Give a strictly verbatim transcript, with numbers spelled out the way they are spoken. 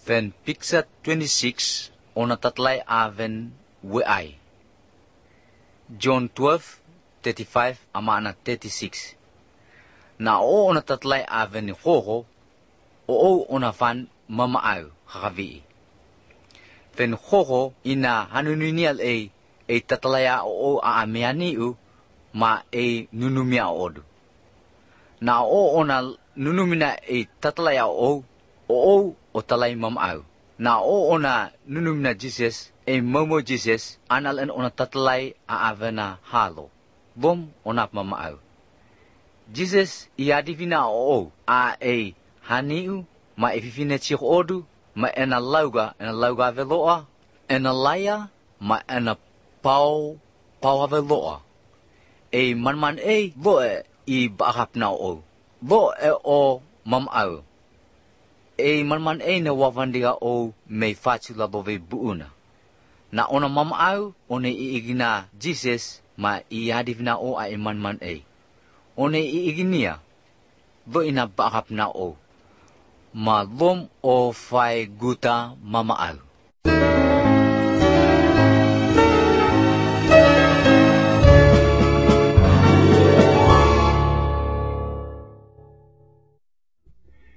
Ven Picture twenty-six ona tatlay aven we ay. John twelve thirty-five amana thirty-six. Na o ona tatlay aven ni hoho o ona fan mamaaw kakavi. Ven hoho ina hanuninial ay ay tatlaya o aamiani u ma ay nunumia odu. Na o ona nunumina ay tatlaya o o o talay mamaaw. Na o ona nunumina Jesus ay momo Jesus anal en ona tatlay aavena halo. Bom onap mamaaw. Jesus iadivina o a ay haniu ma ififine chik odu ma ena lauga ena lauga veloa ena laya ma ena pau pau veloa. E manman e lo e i bakap na o. Lo e o mamaaw. E manman e na wavandiga o may fatula bove buuna. Na ona mamaaw one iigina Jesus ma iadivina o a manman e. One iiginia lo ina bakap na o. Ma lom o fay guta mamaaw.